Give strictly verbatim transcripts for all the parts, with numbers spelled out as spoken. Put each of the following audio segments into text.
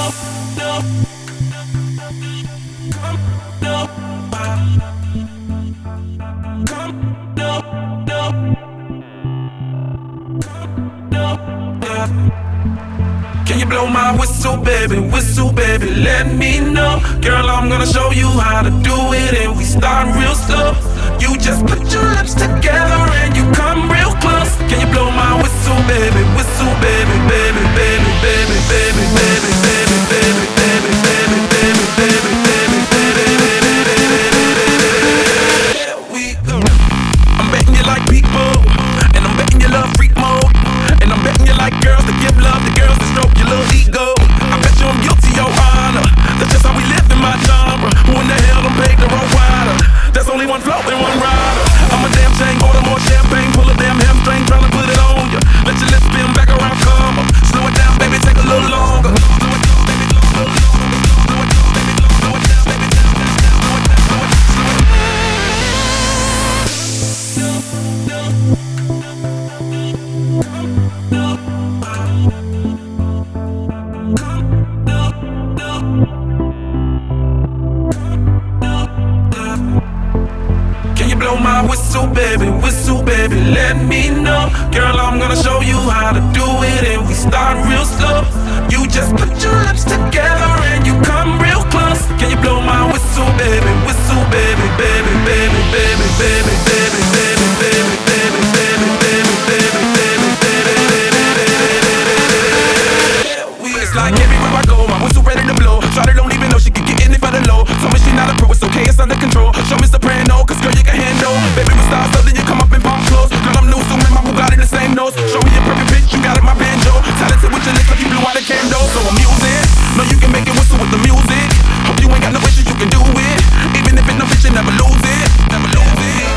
Can you blow my whistle, baby, whistle, baby, let me know. Girl, I'm gonna show you how to do it, and we start real slow. You just put your lips together and you come real close. Can you blow my whistle, baby, whistle, baby, baby, baby, baby, baby, baby, baby, baby, baby, baby, baby, baby, baby, baby. Here we go. I'm betting you like people, and I'm betting you love freak mode, and I'm betting you like girls that give love to girls that stroke your little ego. I bet you I'm guilty, your honor. That's just how we live in my genre. Who in the hell done paved the road wider? There's only one float and one rider. I'm a damn shame, order more champagne, pull a damn hamstring, tryna put it on ya. Let your lips spin back around, come up. Slow it down, baby, take a little longer. Slow it down, baby, slow it down, slow it down, baby, slow it down, baby, slow it down, slow it down, slow it down, slow it blow my whistle, baby, whistle, baby, let me know. Girl, I'm gonna show you how to do it, and we start real slow. You just put your lips together and you come real close. Can you blow my whistle, baby, whistle, baby, baby, baby, baby, baby, baby, baby, baby, baby, baby, baby, baby, baby, baby. It's like everywhere I go, my whistle ready to blow. Shawty don't even know she can get in it for the low. Tell me she not a pro, it's okay, it's under control. Show me soprano, cause girl you can handle. Baby with style, so then you come up in palm clothes. Girl I'm new, so man, my Bugatti the same nose. Show me your perfect pitch, you got it, my banjo. Talented with your lips like you blew out a candle. So I'm using, know you can make it whistle with the music. Hope you ain't got no issues, you can do it. Even if it's no bitch, you never lose it. Never lose it.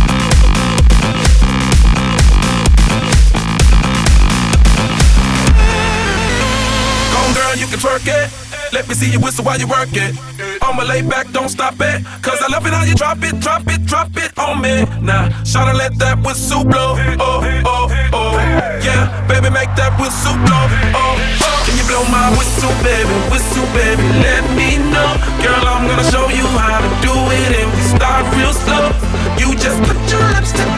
Go on, girl, you can twerk it. Let me see you whistle while you work it. I'ma lay back, don't stop it. Cause I love it how you drop it, drop it, drop it on me. Now, shawty let that whistle blow. Oh, oh, oh. Yeah, baby, make that whistle blow. Oh, oh. Can you blow my whistle, baby, whistle, baby, let me know. Girl, I'm gonna show you how to do it, and we start real slow. You just put your lips together